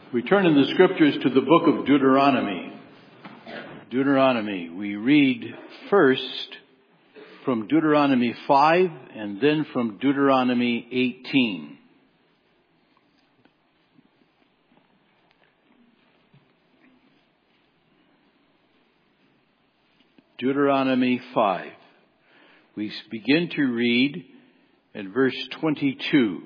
We turn in the scriptures to the book of Deuteronomy. Deuteronomy. We read first from Deuteronomy 5 and then from Deuteronomy 18. Deuteronomy 5. We begin to read at verse 22.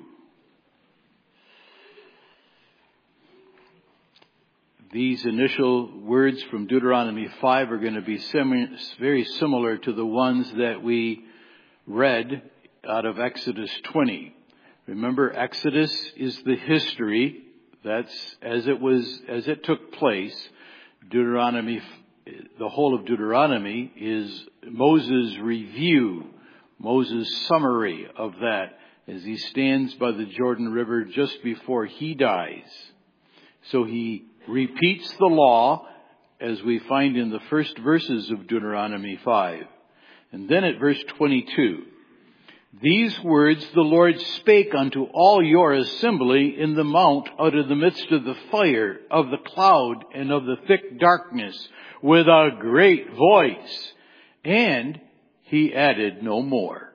These initial words from Deuteronomy 5 are going to be very similar to the ones that we read out of Exodus 20. Remember, Exodus is the history. That's as it took place. Deuteronomy, the whole of Deuteronomy is Moses' review, Moses' summary of that as he stands by the Jordan River just before he dies. So he repeats the law as we find in the first verses of Deuteronomy 5. And then at verse 22, these words the Lord spake unto all your assembly in the mount out of the midst of the fire, of the cloud, and of the thick darkness, with a great voice. And he added no more.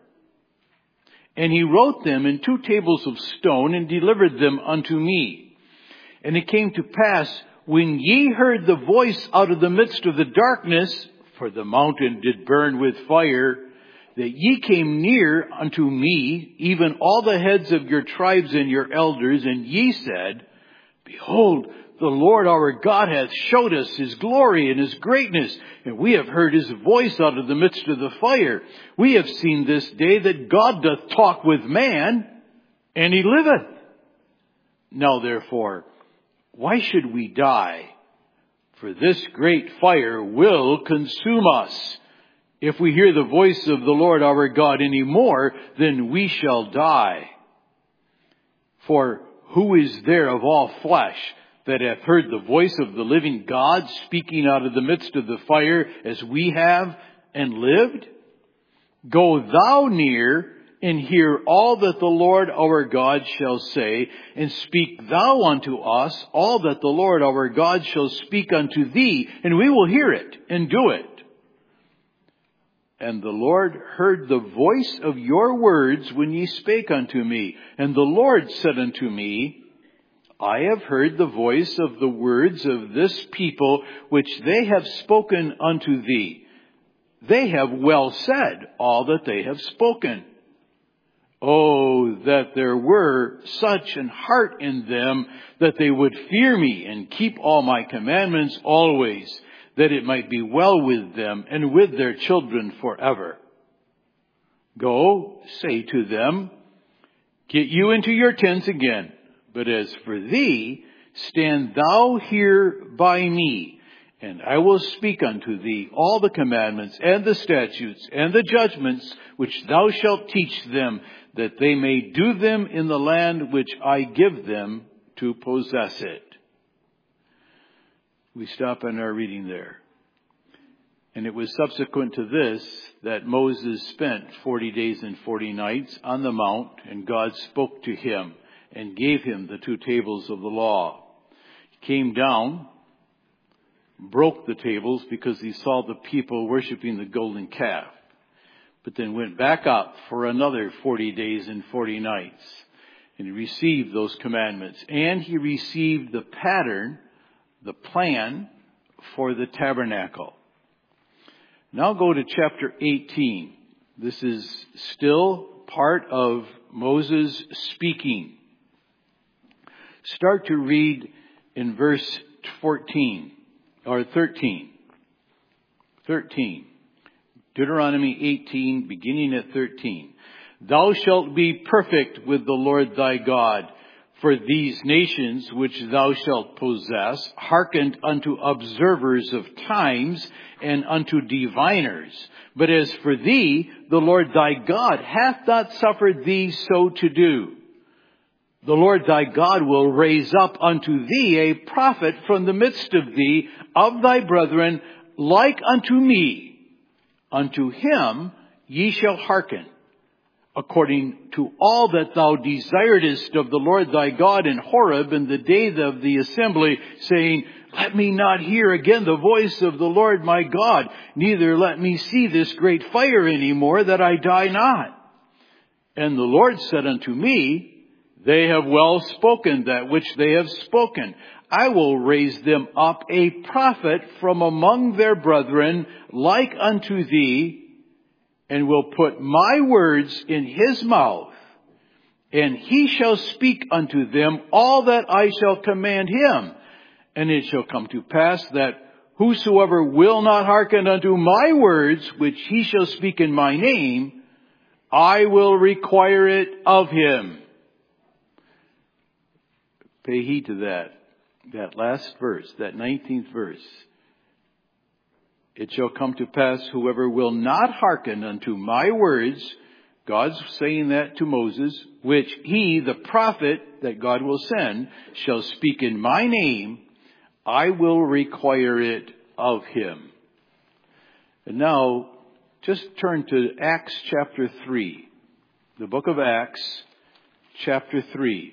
And he wrote them in 2 tables of stone and delivered them unto me. And it came to pass, when ye heard the voice out of the midst of the darkness, for the mountain did burn with fire, that ye came near unto me, even all the heads of your tribes and your elders, and ye said, Behold, the Lord our God hath showed us his glory and his greatness, and we have heard his voice out of the midst of the fire. We have seen this day that God doth talk with man, and he liveth. Now therefore, why should we die? For this great fire will consume us. If we hear the voice of the Lord our God any more, then we shall die. For who is there of all flesh that hath heard the voice of the living God speaking out of the midst of the fire as we have and lived? Go thou near and hear all that the Lord our God shall say, and speak thou unto us all that the Lord our God shall speak unto thee, and we will hear it and do it. And the Lord heard the voice of your words when ye spake unto me. And the Lord said unto me, I have heard the voice of the words of this people which they have spoken unto thee. They have well said all that they have spoken. Oh, that there were such an heart in them that they would fear me and keep all my commandments always, that it might be well with them and with their children forever. Go, say to them, get you into your tents again. But as for thee, stand thou here by me, and I will speak unto thee all the commandments and the statutes and the judgments which thou shalt teach them, that they may do them in the land which I give them to possess it. We stop in our reading there. And it was subsequent to this that Moses spent 40 days and 40 nights on the mount, and God spoke to him and gave him the 2 tables of the law. He came down, broke the tables because he saw the people worshiping the golden calf, but then went back up for another 40 days and 40 nights. And he received those commandments. And he received the pattern, the plan for the tabernacle. Now go to chapter 18. This is still part of Moses speaking. Start to read in verse 14 or 13. 13. Deuteronomy 18, beginning at 13. Thou shalt be perfect with the Lord thy God, for these nations which thou shalt possess hearkened unto observers of times and unto diviners. But as for thee, the Lord thy God hath not suffered thee so to do. The Lord thy God will raise up unto thee a prophet from the midst of thee, of thy brethren, like unto me. Unto him ye shall hearken. according to all that thou desiredest of the Lord thy God in Horeb in the day of the assembly, saying, let me not hear again the voice of the Lord my God, neither let me see this great fire any more, that I die not. And the Lord said unto me, they have well spoken that which they have spoken. I will raise them up a prophet from among their brethren, like unto thee, and will put my words in his mouth, and he shall speak unto them all that I shall command him. And it shall come to pass that whosoever will not hearken unto my words, which he shall speak in my name, I will require it of him. Pay heed to that last verse, that 19th verse. It shall come to pass, whoever will not hearken unto my words, God's saying that to Moses, which he, the prophet that God will send, shall speak in my name, I will require it of him. And now, just turn to Acts chapter 3. The book of Acts, chapter 3.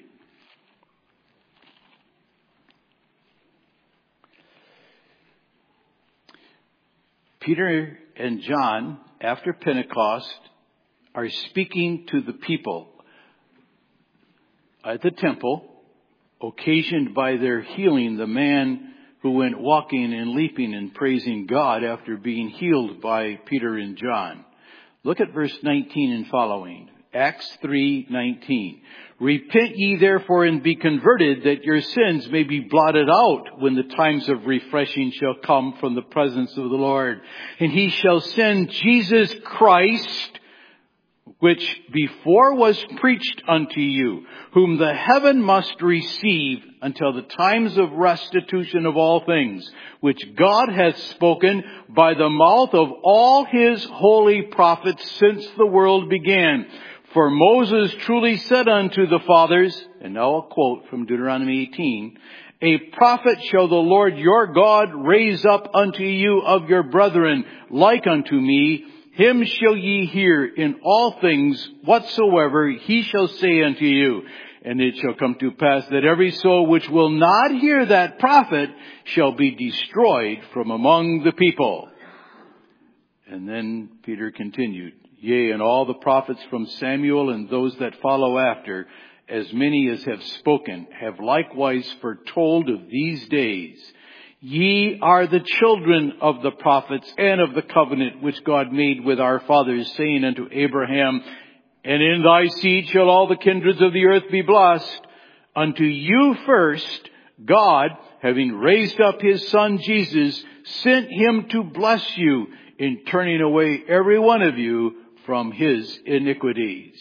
Peter and John, after Pentecost, are speaking to the people at the temple, occasioned by their healing the man who went walking and leaping and praising God after being healed by Peter and John. Look at verse 19 and following. Acts 3:19. Repent ye therefore and be converted, that your sins may be blotted out when the times of refreshing shall come from the presence of the Lord. And he shall send Jesus Christ, which before was preached unto you, whom the heaven must receive until the times of restitution of all things, which God hath spoken by the mouth of all his holy prophets since the world began. For Moses truly said unto the fathers, and now a quote from Deuteronomy 18, a prophet shall the Lord your God raise up unto you of your brethren, like unto me. Him shall ye hear in all things whatsoever he shall say unto you. And it shall come to pass that every soul which will not hear that prophet shall be destroyed from among the people. And then Peter continued, yea, and all the prophets from Samuel and those that follow after, as many as have spoken, have likewise foretold of these days. Ye are the children of the prophets and of the covenant which God made with our fathers, saying unto Abraham, and in thy seed shall all the kindreds of the earth be blessed. Unto you first, God, having raised up his Son Jesus, sent him to bless you in turning away every one of you from his iniquities.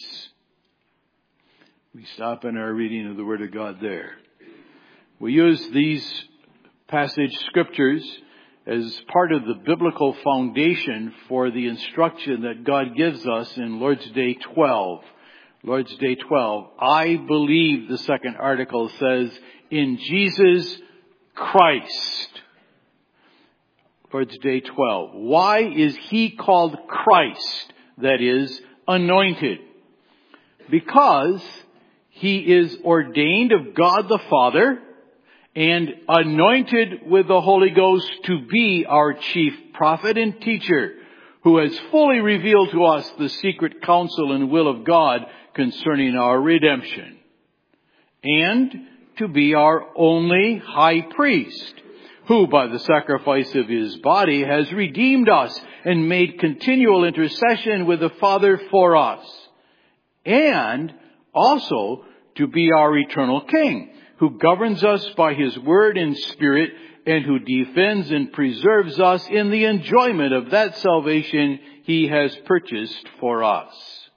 We stop in our reading of the Word of God there. We use these passage scriptures as part of the biblical foundation for the instruction that God gives us in Lord's Day 12. Lord's Day 12. I believe, the second article says, in Jesus Christ. Lord's Day 12. Why is he called Christ? That is, anointed. Because he is ordained of God the Father and anointed with the Holy Ghost to be our chief prophet and teacher, who has fully revealed to us the secret counsel and will of God concerning our redemption, and to be our only high priest, who by the sacrifice of his body has redeemed us and made continual intercession with the Father for us, and also to be our eternal King, who governs us by his word and spirit, and who defends and preserves us in the enjoyment of that salvation he has purchased for us.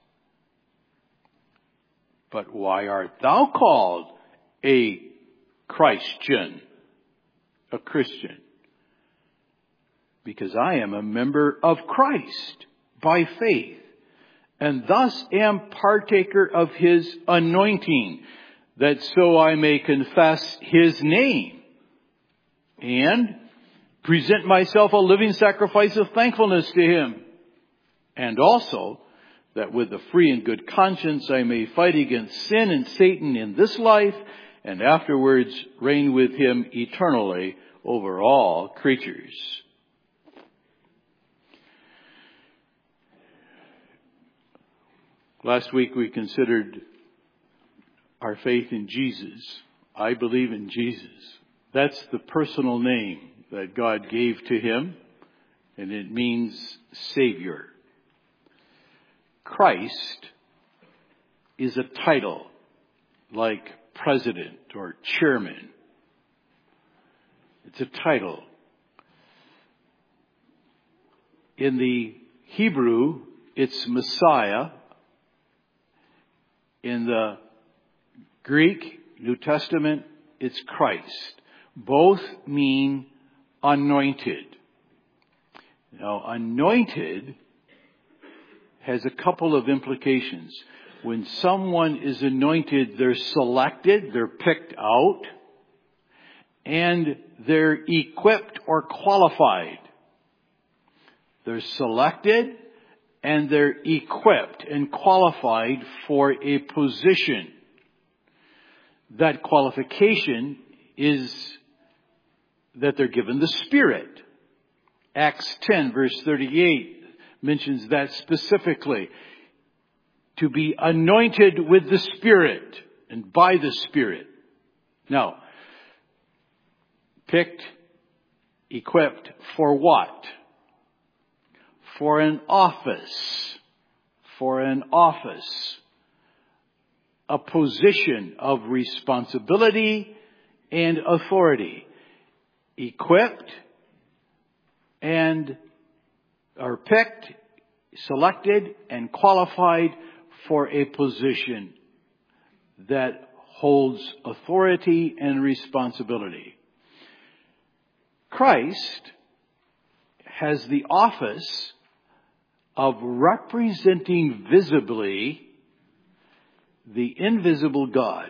But why art thou called a Christian, a Christian? Because I am a member of Christ by faith, and thus am partaker of his anointing, that so I may confess his name and present myself a living sacrifice of thankfulness to him, and also that with a free and good conscience I may fight against sin and Satan in this life, and afterwards reign with him eternally over all creatures. Last week we considered our faith in Jesus. I believe in Jesus. That's the personal name that God gave to him, and it means Savior. Christ is a title like President or Chairman. It's a title. In the Hebrew, it's Messiah. In the Greek, New Testament, it's Christ. Both mean anointed. Now, anointed has a couple of implications. When someone is anointed, they're selected, they're picked out, and they're equipped or qualified. They're selected and they're equipped and qualified for a position. That qualification is that they're given the Spirit. Acts 10 verse 38 mentions that specifically. To be anointed with the Spirit and by the Spirit. Now, picked, equipped for what? For an office. For an office. A position of responsibility and authority. Equipped and are picked, selected, and qualified for a position that holds authority and responsibility. Christ has the office of representing visibly the invisible God.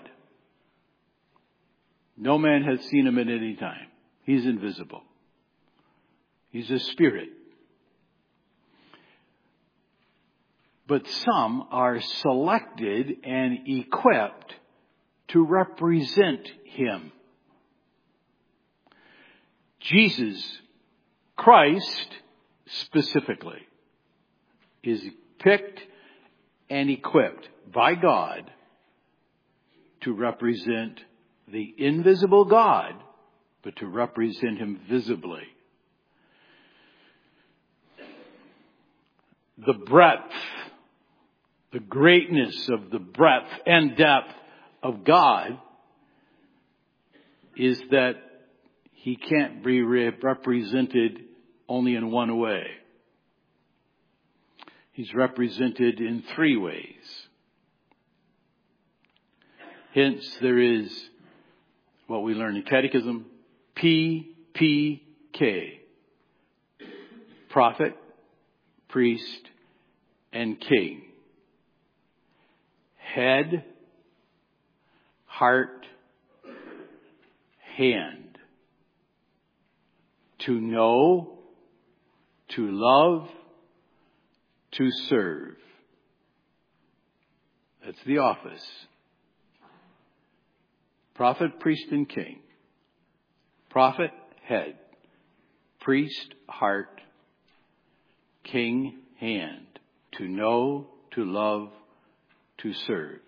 No man has seen him at any time. He's invisible. He's a spirit. But some are selected and equipped to represent him. Jesus, Christ specifically, is picked and equipped by God to represent the invisible God, but to represent him visibly. The breadth, the greatness of the breadth and depth of God is that he can't be represented only in one way. He's represented in three ways. Hence, there is what we learn in Catechism, PPK. Prophet, priest, and king. Head, heart, hand. To know, to love, to serve. That's the office. Prophet, priest, and king. Prophet, head. Priest, heart. King, hand. To know, to love, to serve.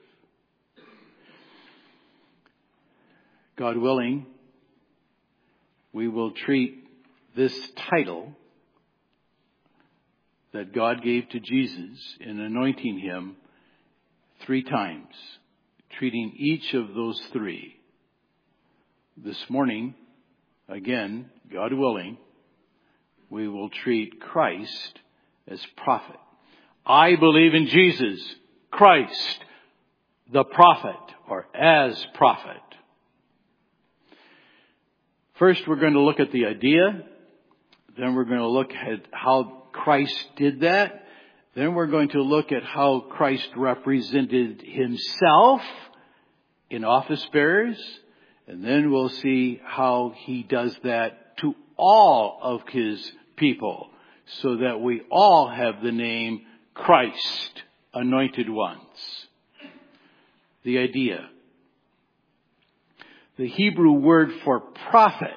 God willing, we will treat this title that God gave to Jesus in anointing him 3 times, treating each of those 3. This morning, again, God willing, we will treat Christ as prophet. I believe in Jesus, Christ, the prophet, or as prophet. First, we're going to look at the idea. Then we're going to look at how Christ did that. Then we're going to look at how Christ represented himself in office bearers. And then we'll see how he does that to all of his people, so that we all have the name Christ anointed ones. The idea. The Hebrew word for prophet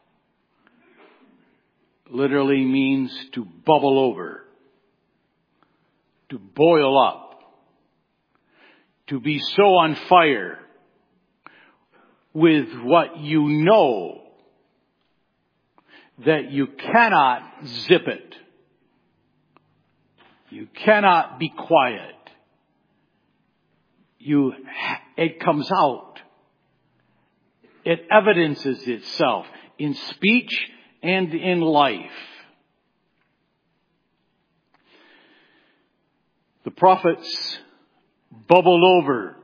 literally means to bubble over, to boil up, to be so on fire with what you know that you cannot zip it. You cannot be quiet. It comes out. It evidences itself in speech and in life. The prophets bubbled over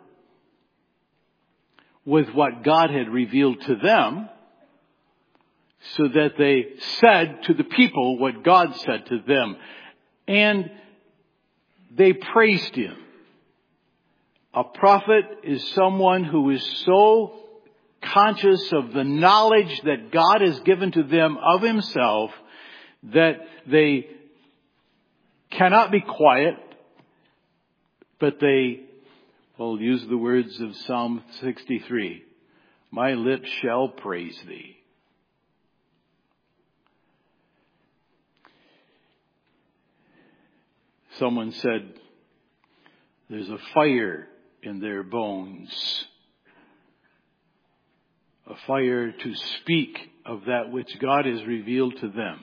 with what God had revealed to them, so that they said to the people what God said to them. And they praised Him. A prophet is someone who is so conscious of the knowledge that God has given to them of Himself that they cannot be quiet, but they will use the words of Psalm 63. My lips shall praise Thee. Someone said, there's a fire in their bones. A fire to speak of that which God has revealed to them.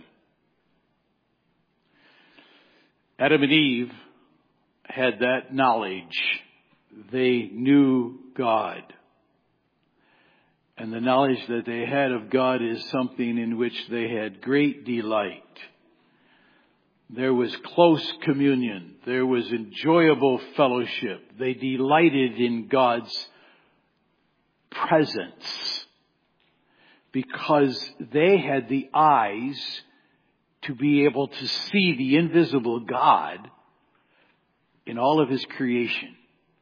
Adam and Eve had that knowledge. They knew God. And the knowledge that they had of God is something in which they had great delight. There was close communion. There was enjoyable fellowship. They delighted in God's presence because they had the eyes to be able to see the invisible God in all of His creation.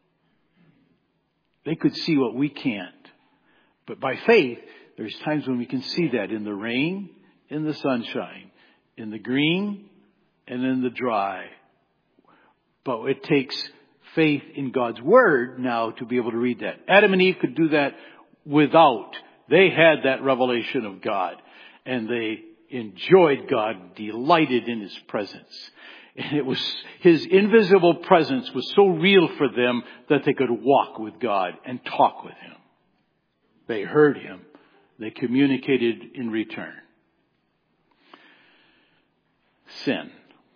They could see what we can't. But by faith, there's times when we can see that in the rain, in the sunshine, in the green, and in the dry. But it takes faith in God's Word now to be able to read that. Adam and Eve could do that without. They had that revelation of God. And they enjoyed God, delighted in His presence. And it was His invisible presence was so real for them that they could walk with God and talk with Him. They heard Him. They communicated in return. Sin.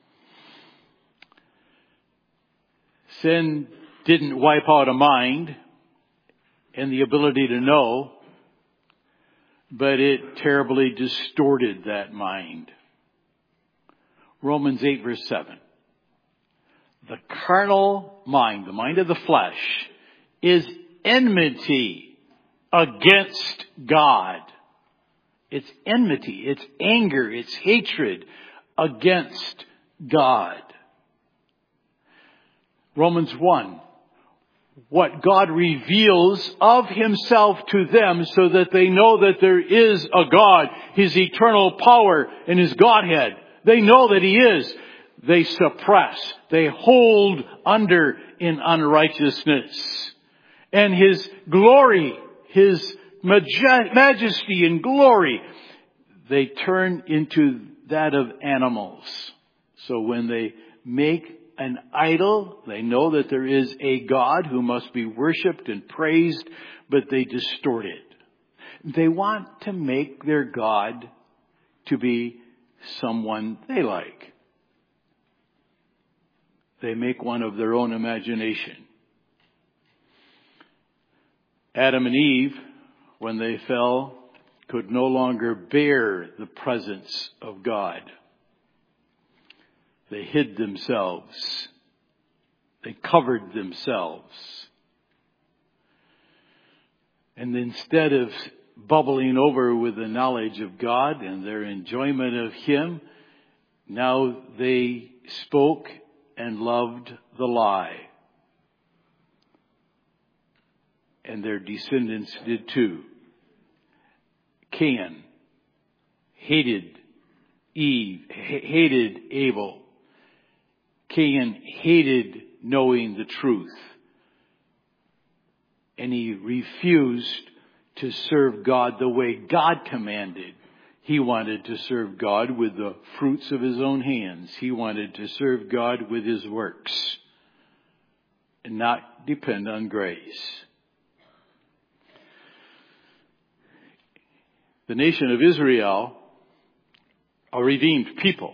Sin didn't wipe out a mind and the ability to know, but it terribly distorted that mind. Romans 8 verse 7. The carnal mind, the mind of the flesh, is enmity against God. It's enmity, it's anger, it's hatred against God. Romans 1. What God reveals of Himself to them so that they know that there is a God, His eternal power and His Godhead. They know that He is. They suppress. They hold under in unrighteousness. And His glory, His majesty and glory, they turn into that of animals. So when they make an idol, they know that there is a God who must be worshipped and praised, but they distort it. They want to make their God to be someone they like. They make one of their own imagination. Adam and Eve, when they fell, could no longer bear the presence of God. They hid themselves. They covered themselves. And instead of bubbling over with the knowledge of God and their enjoyment of Him, now they spoke and loved the lie. And their descendants did too. Cain hated Eve, hated Abel. Cain hated knowing the truth. And he refused to serve God the way God commanded. He wanted to serve God with the fruits of his own hands. He wanted to serve God with his works and not depend on grace. The nation of Israel, a redeemed people,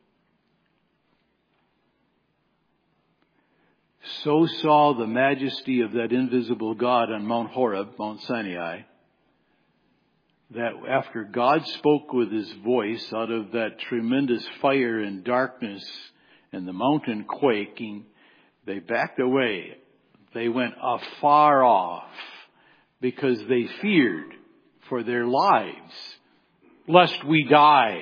so saw the majesty of that invisible God on Mount Horeb, Mount Sinai, that after God spoke with his voice out of that tremendous fire and darkness and the mountain quaking, they backed away. They went afar off because they feared for their lives, lest we die.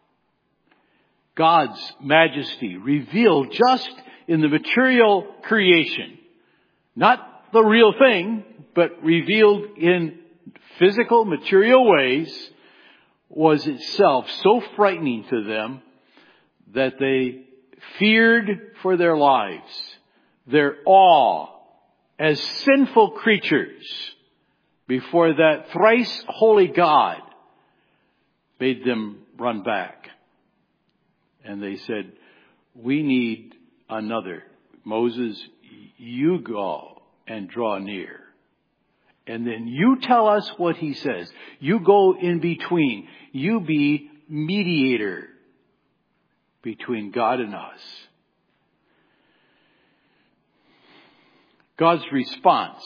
God's majesty revealed just in the material creation, not the real thing, but revealed in physical, material ways, was itself so frightening to them that they feared for their lives. Their awe as sinful creatures before that thrice holy God made them run back. And they said, we need another. Moses, you go and draw near. And then you tell us what he says. You go in between. You be mediator between God and us. God's response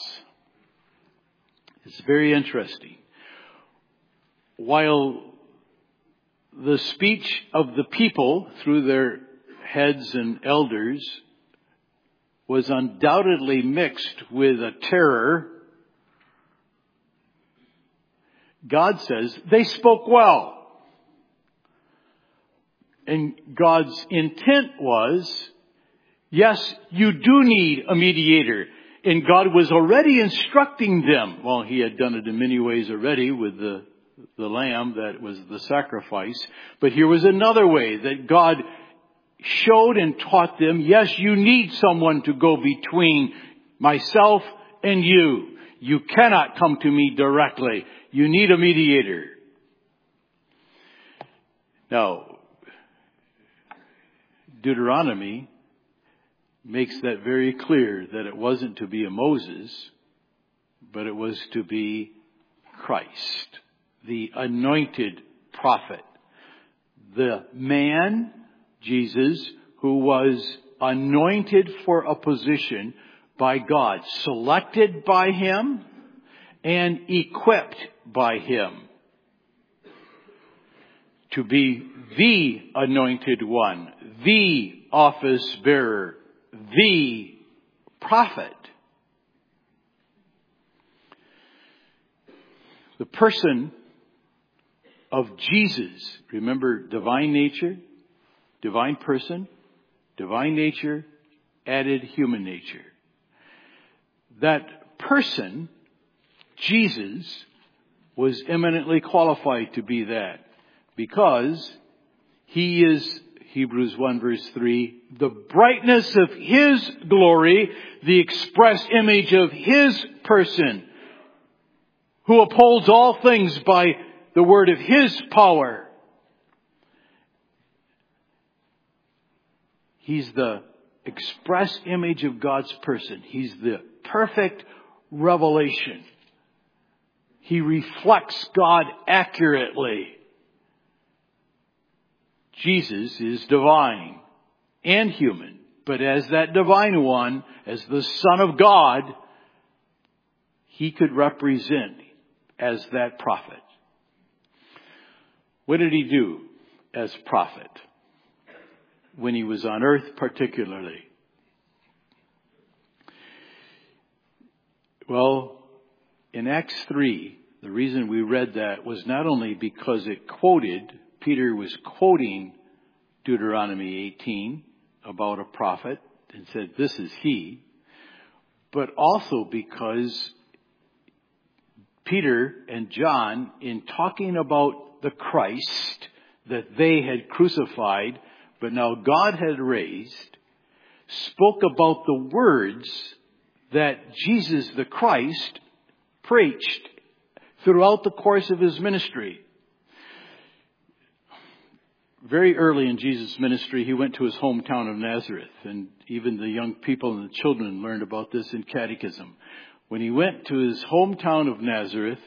is very interesting. While the speech of the people through their heads and elders was undoubtedly mixed with a terror, God says they spoke well. And God's intent was, yes, you do need a mediator. And God was already instructing them. Well, he had done it in many ways already with the lamb that was the sacrifice. But here was another way that God showed and taught them, yes, you need someone to go between myself and you. You cannot come to me directly. You need a mediator. Now, Deuteronomy makes that very clear, that it wasn't to be a Moses, but it was to be Christ, the anointed prophet. The man, Jesus, who was anointed for a position by God, selected by him and equipped by him to be the anointed one, the office bearer, the prophet. The person of Jesus, remember, divine nature, divine person, divine nature, added human nature. That person, Jesus, was eminently qualified to be that because he is, Hebrews 1 verse 3, the brightness of his glory, the express image of his person, who upholds all things by the word of his power. He's the express image of God's person. He's the perfect revelation. He reflects God accurately. Jesus is divine and human, but as that divine one, as the Son of God, he could represent as that prophet. What did he do as prophet when he was on earth particularly? Well, in Acts 3, the reason we read that was not only because it quoted, Peter was quoting Deuteronomy 18 about a prophet and said, this is he, but also because Peter and John, in talking about the Christ that they had crucified, but now God had raised, spoke about the words that Jesus the Christ preached throughout the course of his ministry. Very early in Jesus' ministry, he went to his hometown of Nazareth, and even the young people and the children learned about this in catechism. When he went to his hometown of Nazareth,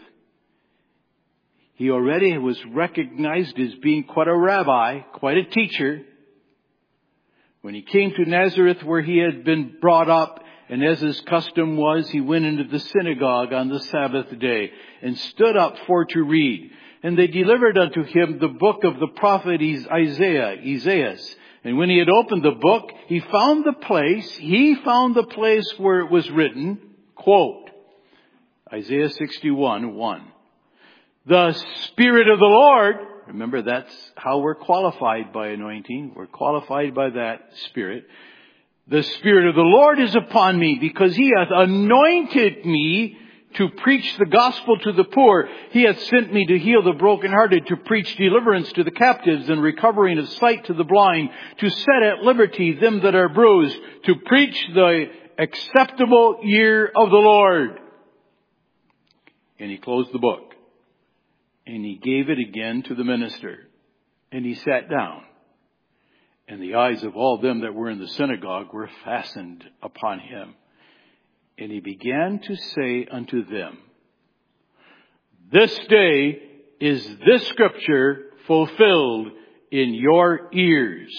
he already was recognized as being quite a rabbi, quite a teacher. When he came to Nazareth where he had been brought up, and as his custom was, he went into the synagogue on the Sabbath day and stood up for to read. And they delivered unto him the book of the prophet Isaiah. And when he had opened the book, he found the place where it was written, quote, Isaiah 61:1. The Spirit of the Lord, remember that's how we're qualified by anointing. We're qualified by that Spirit. The Spirit of the Lord is upon me because he hath anointed me to preach the gospel to the poor. He hath sent me to heal the brokenhearted, to preach deliverance to the captives and recovering of sight to the blind, to set at liberty them that are bruised, to preach the acceptable year of the Lord. And he closed the book. And he gave it again to the minister. And he sat down. And the eyes of all them that were in the synagogue were fastened upon him. And he began to say unto them, this day is this scripture fulfilled in your ears.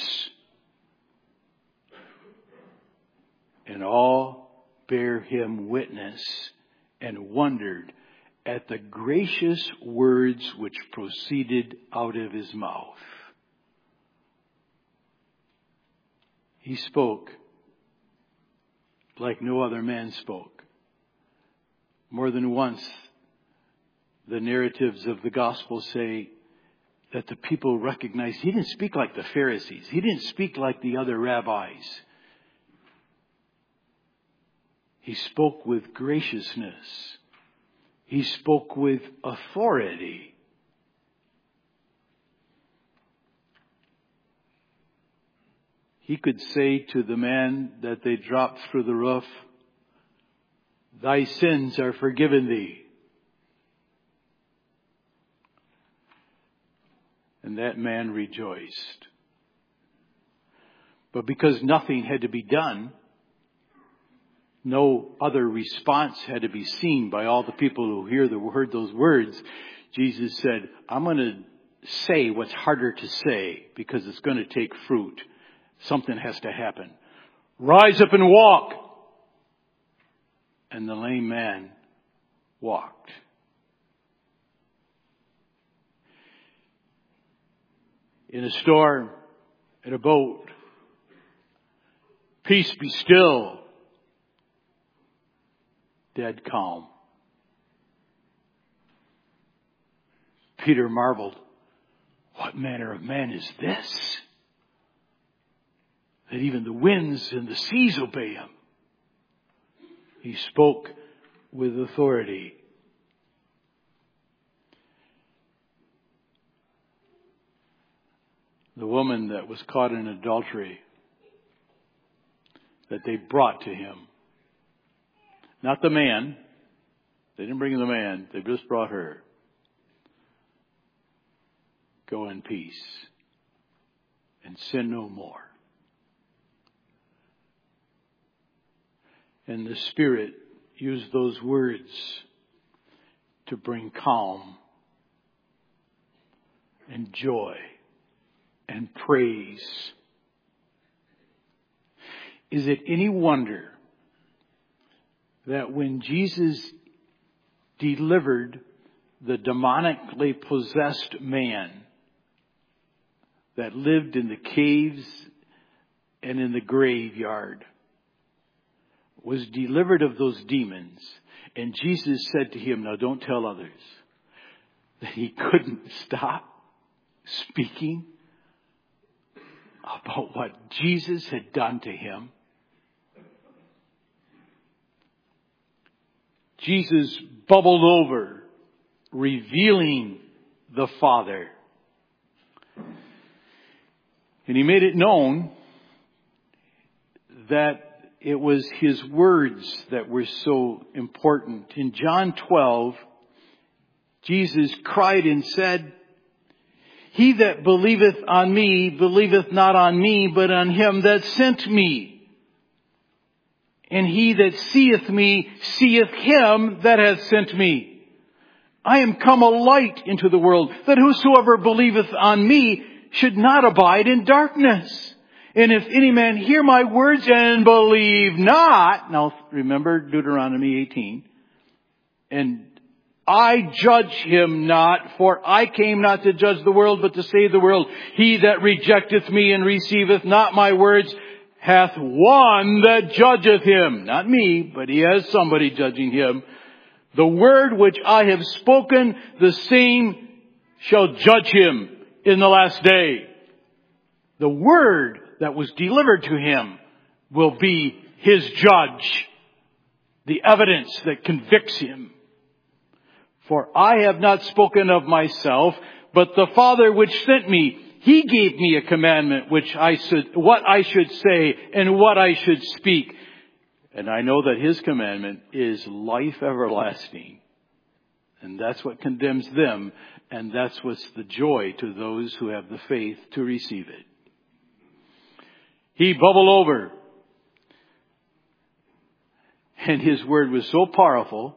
And all bare him witness and wondered at the gracious words which proceeded out of his mouth. He spoke like no other man spoke. More than once, the narratives of the gospel say that the people recognized he didn't speak like the Pharisees. He didn't speak like the other rabbis. He spoke with graciousness. He spoke with authority. He could say to the man that they dropped through the roof, thy sins are forgiven thee. And that man rejoiced. But because nothing had to be done, no other response had to be seen by all the people who heard those words, Jesus said, I'm going to say what's harder to say because it's going to take fruit. Something has to happen. Rise up and walk. And the lame man walked. In a storm, in a boat, peace be still. Dead calm. Peter marveled, what manner of man is this? That even the winds and the seas obey him. He spoke with authority. The woman that was caught in adultery, that they brought to him. Not the man. They didn't bring the man. They just brought her. Go in peace and sin no more. And the Spirit used those words to bring calm and joy and praise. Is it any wonder that when Jesus delivered the demonically possessed man that lived in the caves and in the graveyard, was delivered of those demons, and Jesus said to him, now don't tell others, that he couldn't stop speaking about what Jesus had done to him. Jesus bubbled over, revealing the Father. And he made it known that it was His words that were so important. In John 12, Jesus cried and said, "He that believeth on me, believeth not on me, but on him that sent me. And he that seeth me, seeth him that hath sent me. I am come a light into the world, that whosoever believeth on me should not abide in darkness. And if any man hear my words and believe not," now remember Deuteronomy 18, "and I judge him not, for I came not to judge the world, but to save the world. He that rejecteth me and receiveth not my words hath one that judgeth him." Not me, but he has somebody judging him. "The word which I have spoken, the same shall judge him in the last day." The word that was delivered to him will be his judge, the evidence that convicts him. "For I have not spoken of myself, but the Father which sent me, He gave me a commandment what I should say and what I should speak. And I know that His commandment is life everlasting." And that's what condemns them. And that's what's the joy to those who have the faith to receive it. He bubbled over. And His word was so powerful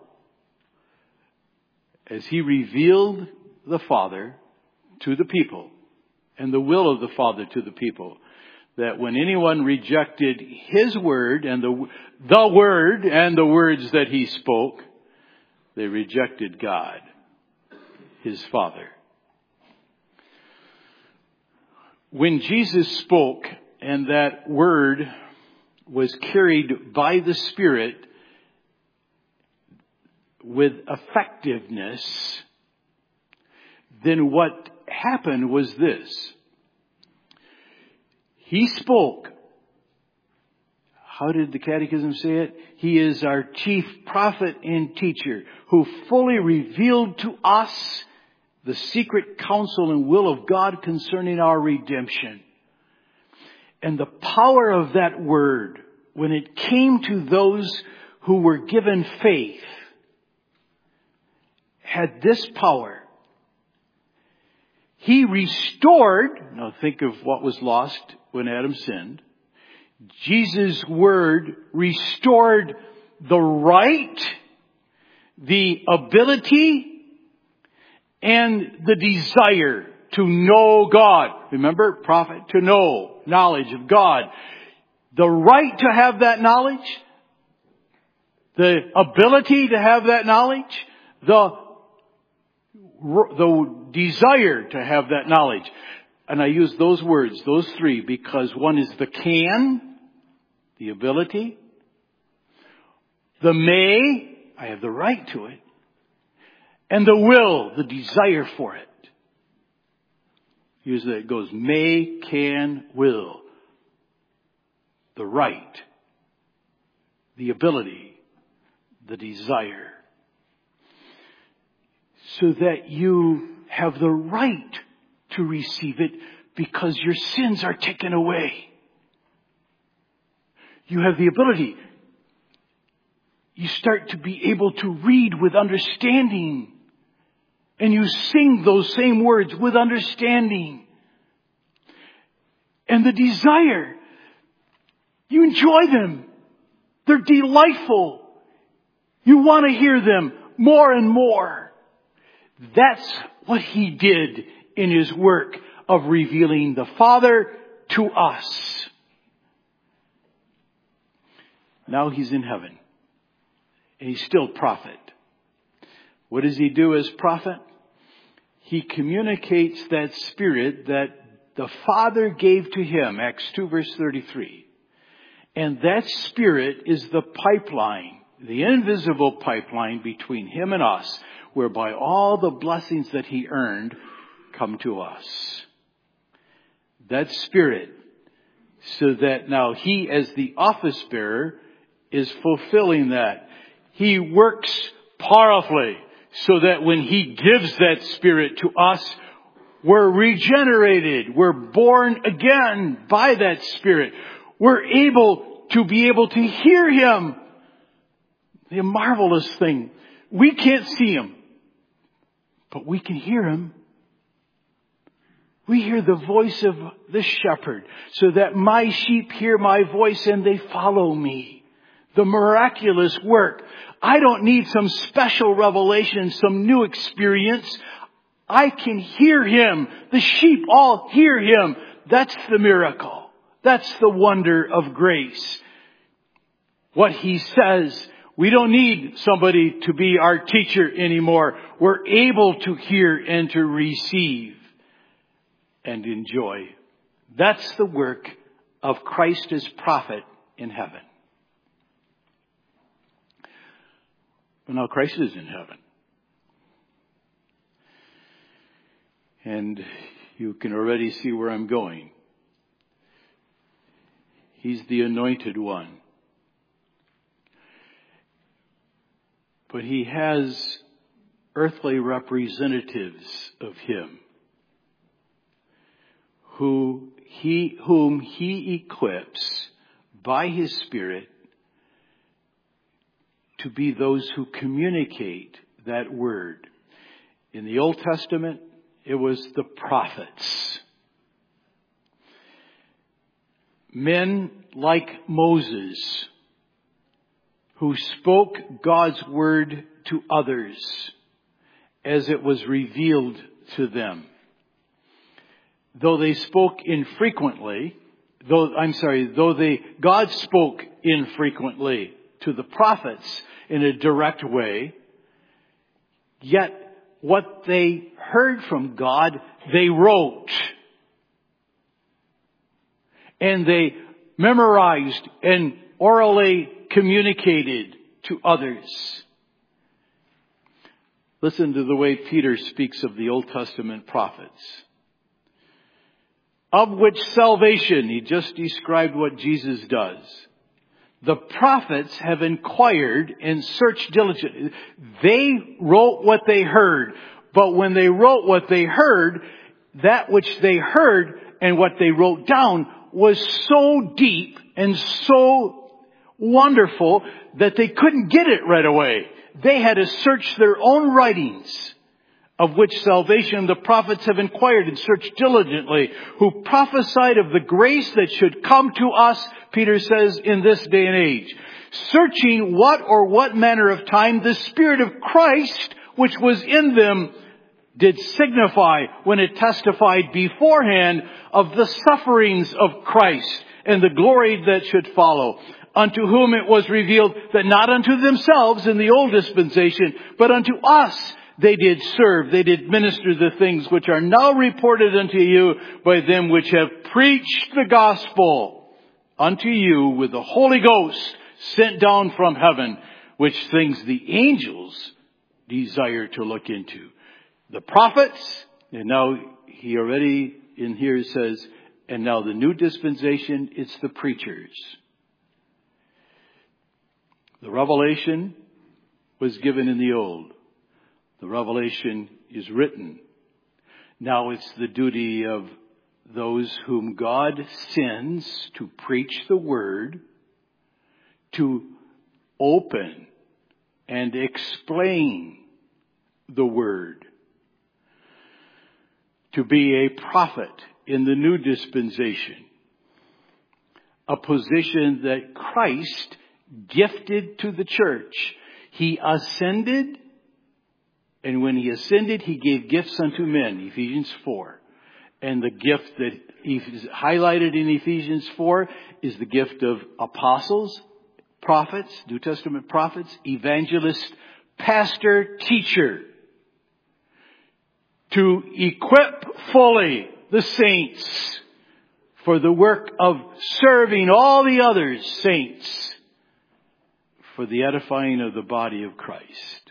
as He revealed the Father to the people and the will of the Father to the people, that when anyone rejected His word and the word and the words that He spoke, they rejected God, His Father. When Jesus spoke and that word was carried by the Spirit with effectiveness, then what happened was this. He spoke. How did the Catechism say it? He is our chief prophet and teacher, who fully revealed to us the secret counsel and will of God concerning our redemption. And the power of that word, when it came to those who were given faith, had this power. He restored, now think of what was lost when Adam sinned. Jesus' word restored the right, the ability, and the desire to know God. Remember, prophet, to know, knowledge of God. The right to have that knowledge, the ability to have that knowledge, the desire to have that knowledge. And I use those words, those three, because one is the can, the ability. The may, I have the right to it. And the will, the desire for it. Usually it goes may, can, will. The right, the ability, the desire. So that you have the right to receive it because your sins are taken away. You have the ability. You start to be able to read with understanding. And you sing those same words with understanding. And the desire. You enjoy them. They're delightful. You want to hear them more and more. That's what He did in His work of revealing the Father to us. Now He's in heaven. And He's still prophet. What does He do as prophet? He communicates that Spirit that the Father gave to Him. Acts 2 verse 33. And that Spirit is the pipeline, the invisible pipeline between Him and us, whereby all the blessings that He earned come to us. That Spirit, so that now He, as the office bearer, is fulfilling that. He works powerfully so that when He gives that Spirit to us, we're regenerated. We're born again by that Spirit. We're able to be able to hear Him. The marvelous thing. We can't see Him, but we can hear Him. We hear the voice of the shepherd, so that my sheep hear my voice and they follow me. The miraculous work. I don't need some special revelation, some new experience. I can hear Him. The sheep all hear Him. That's the miracle. That's the wonder of grace. What He says, we don't need somebody to be our teacher anymore. We're able to hear and to receive and enjoy. That's the work of Christ as prophet in heaven. But now Christ is in heaven. And you can already see where I'm going. He's the anointed one. But He has earthly representatives of Him whom He equips by His Spirit to be those who communicate that word. In the Old Testament, it was the prophets. Men like Moses, who spoke God's word to others as it was revealed to them. Though they spoke infrequently, God spoke infrequently to the prophets in a direct way, yet what they heard from God, they wrote. And they memorized and orally communicated to others. Listen to the way Peter speaks of the Old Testament prophets. Of which salvation, he just described what Jesus does. The prophets have inquired and searched diligently. They wrote what they heard. But when they wrote what they heard, that which they heard and what they wrote down was so deep and so wonderful that they couldn't get it right away. They had to search their own writings, of which salvation the prophets have inquired and searched diligently, who prophesied of the grace that should come to us, Peter says, in this day and age. Searching what manner of time the Spirit of Christ, which was in them, did signify when it testified beforehand of the sufferings of Christ and the glory that should follow. Unto whom it was revealed that not unto themselves in the old dispensation, but unto us they did serve, they did minister the things which are now reported unto you by them which have preached the gospel unto you with the Holy Ghost sent down from heaven, which things the angels desire to look into. The prophets, and now he already in here says, and now the new dispensation, it's the preachers. The revelation was given in the old. The revelation is written. Now it's the duty of those whom God sends to preach the word, to open and explain the word, to be a prophet in the new dispensation, a position that Christ gifted to the church. He ascended, and when He ascended, He gave gifts unto men, Ephesians 4. And the gift that is highlighted in Ephesians 4 is the gift of apostles, prophets, New Testament prophets, evangelists, pastor, teacher, to equip fully the saints for the work of serving all the other saints for the edifying of the body of Christ.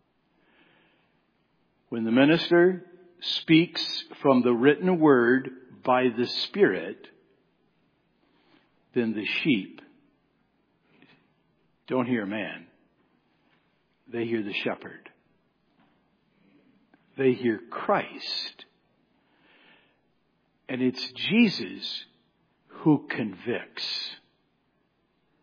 When the minister speaks from the written word by the Spirit, then the sheep don't hear man. They hear the shepherd. They hear Christ. And it's Jesus who convicts.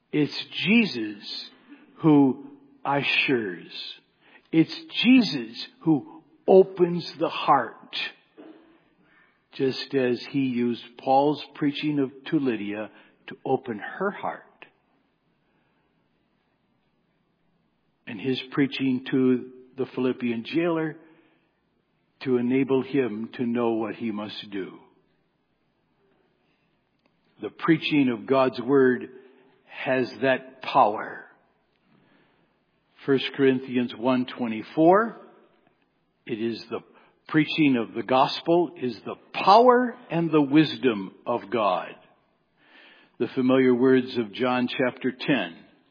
It's Jesus who assures. It's Jesus who opens the heart. Just as he used Paul's preaching to Lydia to open her heart. And his preaching to the Philippian jailer to enable him to know what he must do. The preaching of God's Word has that power. 1 Corinthians 1:24, it is the preaching of the gospel is the power and the wisdom of God. The familiar words of John chapter 10.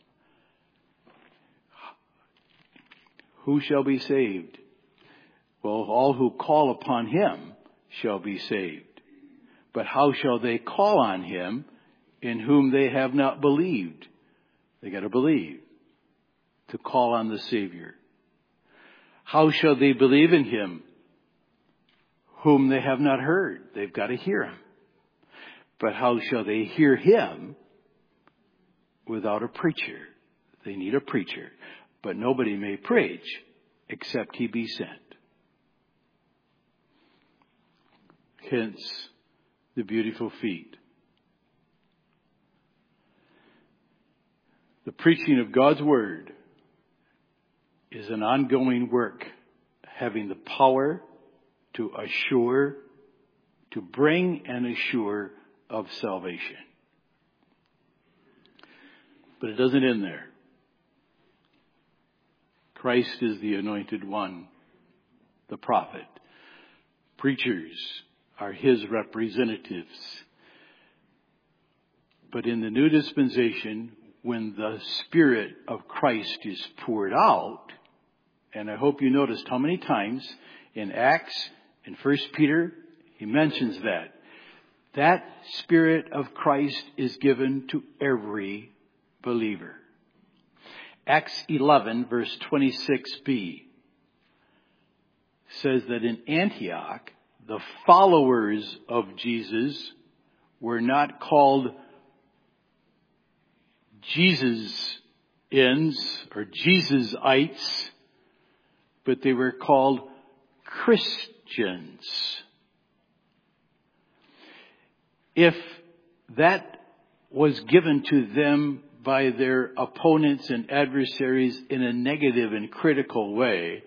Who shall be saved? Well, all who call upon him shall be saved. But how shall they call on him in whom they have not believed? They got to believe to call on the Savior. How shall they believe in him whom they have not heard? They've got to hear him. But how shall they hear him without a preacher? They need a preacher. But nobody may preach except he be sent. Hence, the beautiful feet. The preaching of God's Word is an ongoing work, having the power to assure, to bring and assure of salvation. But it doesn't end there. Christ is the anointed one, the prophet. Preachers are his representatives. But in the new dispensation, when the Spirit of Christ is poured out, and I hope you noticed how many times in Acts, in 1 Peter, he mentions that. That Spirit of Christ is given to every believer. Acts 11, verse 26b, says that in Antioch, the followers of Jesus were not called Jesus-ins or Jesus-ites, but they were called Christians. If that was given to them by their opponents and adversaries in a negative and critical way,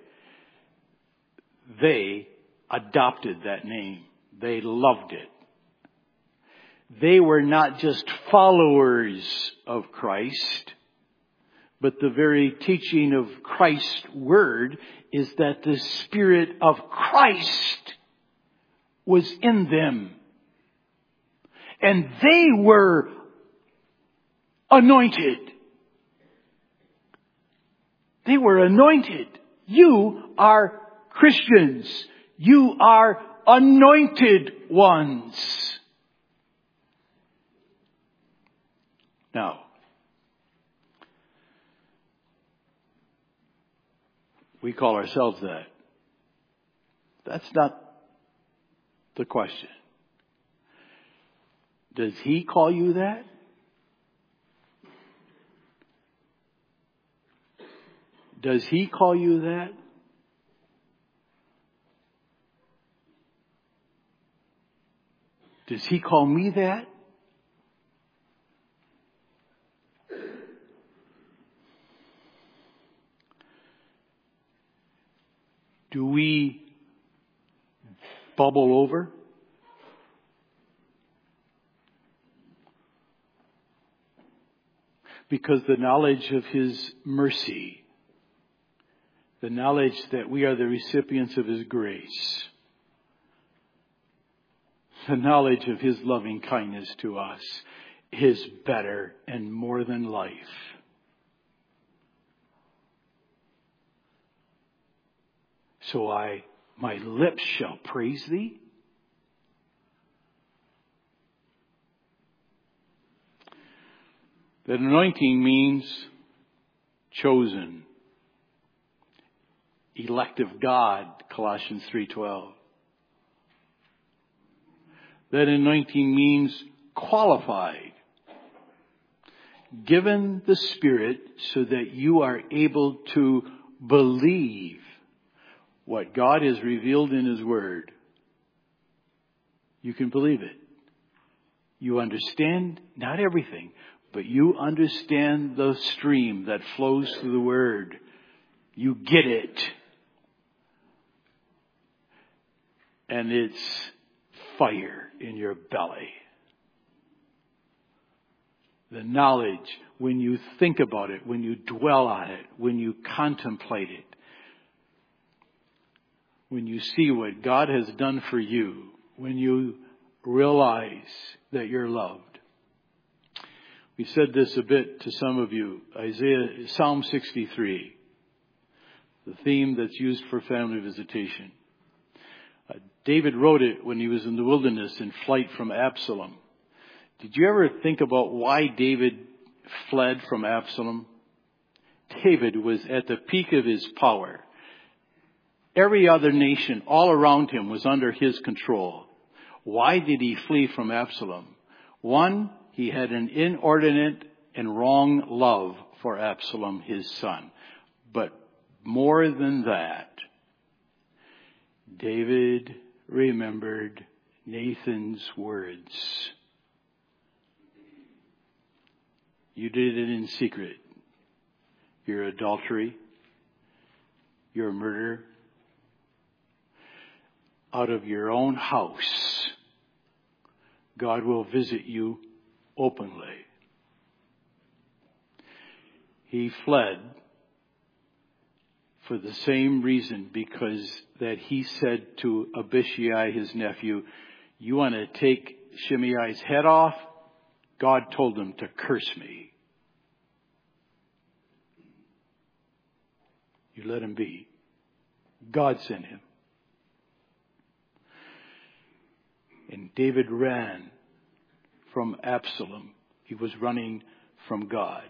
they adopted that name. They loved it. They were not just followers of Christ, but the very teaching of Christ's Word is that the Spirit of Christ was in them. And they were anointed. They were anointed. You are Christians. You are anointed ones. Now, we call ourselves that. That's not the question. Does he call you that? Does he call you that? Does he call me that? Do we bubble over? Because the knowledge of his mercy, the knowledge that we are the recipients of his grace, the knowledge of his loving kindness to us is better and more than life. So my lips shall praise thee. That anointing means chosen, elect of God, Colossians 3:12. That anointing means qualified. given the Spirit so that you are able to believe what God has revealed in His Word. You can believe it. You understand, not everything, but you understand the stream that flows through the Word. You get it. And it's fire in your belly. The knowledge, when you think about it, when you dwell on it, when you contemplate it, when you see what God has done for you, when you realize that you're loved. We said this a bit to some of you. Psalm 63, the theme that's used for family visitation. David wrote it when he was in the wilderness in flight from Absalom. Did you ever think about why David fled from Absalom? David was at the peak of his power. Every other nation all around him was under his control. Why did he flee from Absalom? One, he had an inordinate and wrong love for Absalom, his son. But more than that, David remembered Nathan's words. You did it in secret. Your adultery, your murder, out of your own house, God will visit you openly. He fled for the same reason, because that he said to Abishai, his nephew, you want to take Shimei's head off? God told him to curse me. You let him be. God sent him. And David ran from Absalom. He was running from God.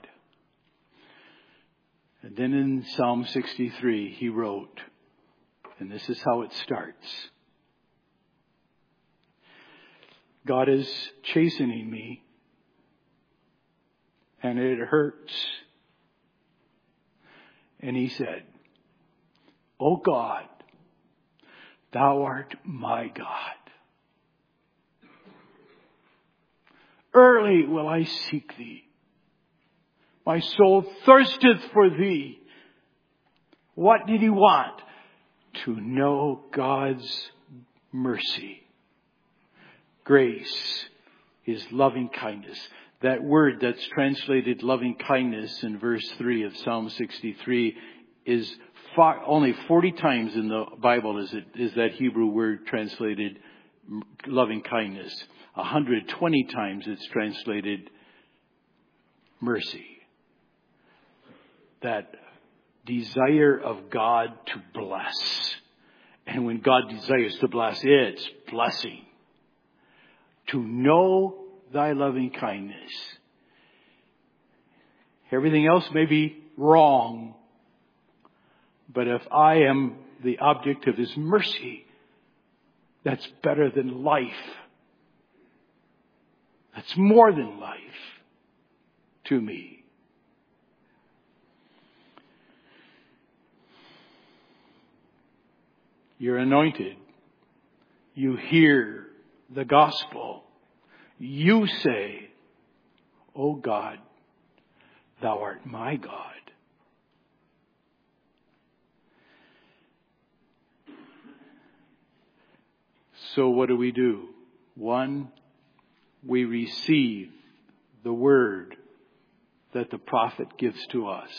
And then in Psalm 63, he wrote, and this is how it starts. God is chastening me, and it hurts. And he said, O God, thou art my God. Early will I seek thee. My soul thirsteth for thee. What did he want? To know God's mercy. Grace is loving kindness. That word that's translated loving kindness in verse 3 of Psalm 63 is only 40 times in the Bible is that Hebrew word translated loving kindness. 120 times it's translated mercy. That desire of God to bless. And when God desires to bless, it's blessing. To know thy loving kindness. Everything else may be wrong. But if I am the object of his mercy, that's better than life. That's more than life to me. You're anointed. You hear the gospel. You say, O God, thou art my God. So what do? One, we receive the word that the prophet gives to us.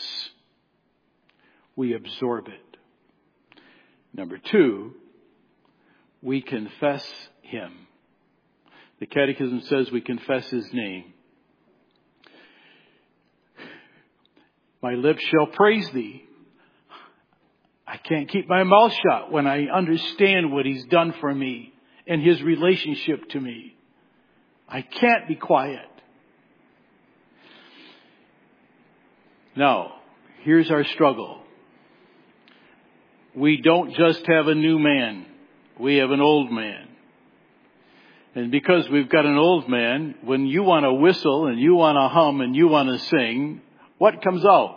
We absorb it. Number two, we confess him. The Catechism says we confess his name. My lips shall praise thee. I can't keep my mouth shut when I understand what he's done for me and his relationship to me. I can't be quiet. Now, here's our struggle. We don't just have a new man. We have an old man. And because we've got an old man, when you want to whistle and you want to hum and you want to sing, what comes out?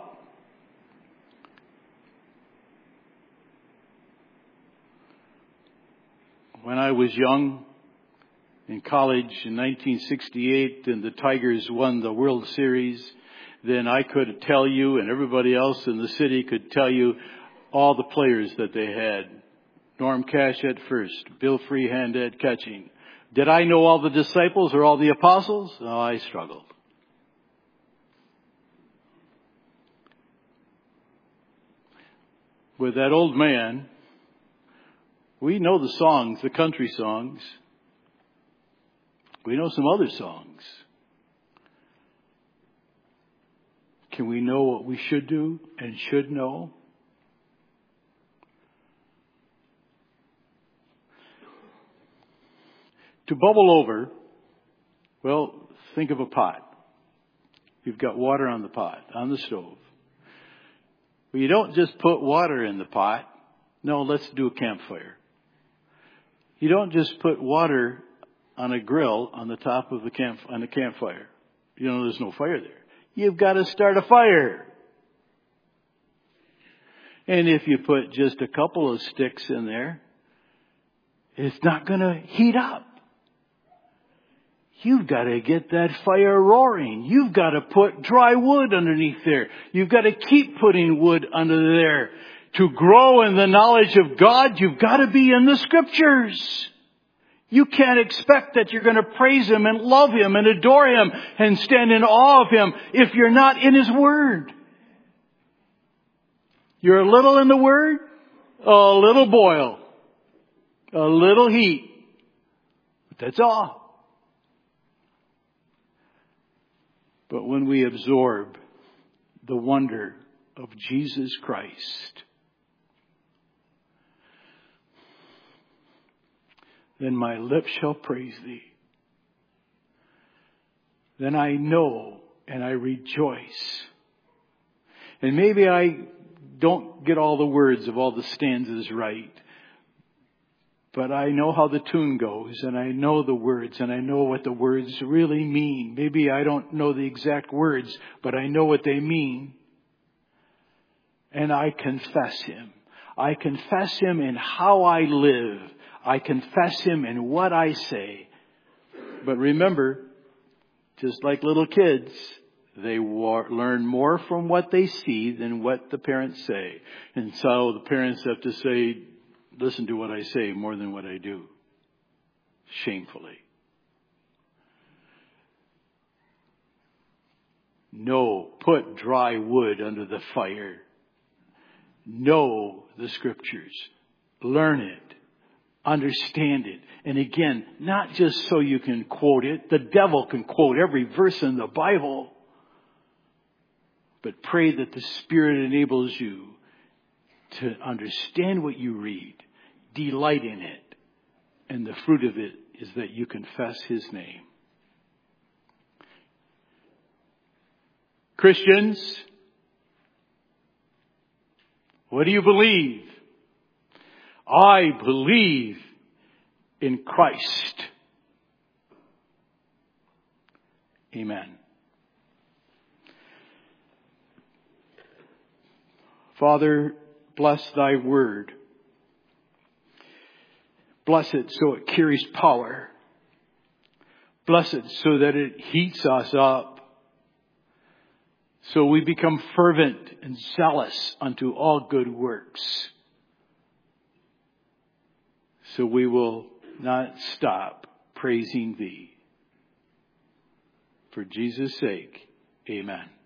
When I was young, in college in 1968, and the Tigers won the World Series, then I could tell you, and everybody else in the city could tell you, all the players that they had. Norm Cash at first, Bill Freehand at catching. Did I know all the disciples or all the apostles? No, I struggled. With that old man, we know the songs, the country songs. We know some other songs. Can we know what we should do and should know? To bubble over, well, think of a pot. You've got water on the pot, on the stove. Well, you don't just put water in the pot. No, let's do a campfire. You don't just put water on a grill on the top of the campfire. You know, there's no fire there. You've got to start a fire. And if you put just a couple of sticks in there, it's not going to heat up. You've got to get that fire roaring. You've got to put dry wood underneath there. You've got to keep putting wood under there. To grow in the knowledge of God, you've got to be in the Scriptures. You can't expect that you're going to praise Him and love Him and adore Him and stand in awe of Him if you're not in His Word. You're a little in the Word, a little boil, a little heat. But that's all. But when we absorb the wonder of Jesus Christ, then my lips shall praise Thee. Then I know and I rejoice. And maybe I don't get all the words of all the stanzas right, but I know how the tune goes, and I know the words, and I know what the words really mean. Maybe I don't know the exact words, but I know what they mean. And I confess Him. I confess Him in how I live. I confess Him in what I say. But remember, just like little kids, they learn more from what they see than what the parents say. And so the parents have to say, listen to what I say more than what I do. Shamefully. No, put dry wood under the fire. Know the Scriptures. Learn it. Understand it. And again, not just so you can quote it. The devil can quote every verse in the Bible. But pray that the Spirit enables you to understand what you read. Delight in it. And the fruit of it is that you confess His name. Christians, what do you believe? I believe in Christ. Amen. Father, bless Thy word. Bless it so it carries power. Bless it so that it heats us up. So we become fervent and zealous unto all good works. So we will not stop praising Thee. For Jesus' sake, amen.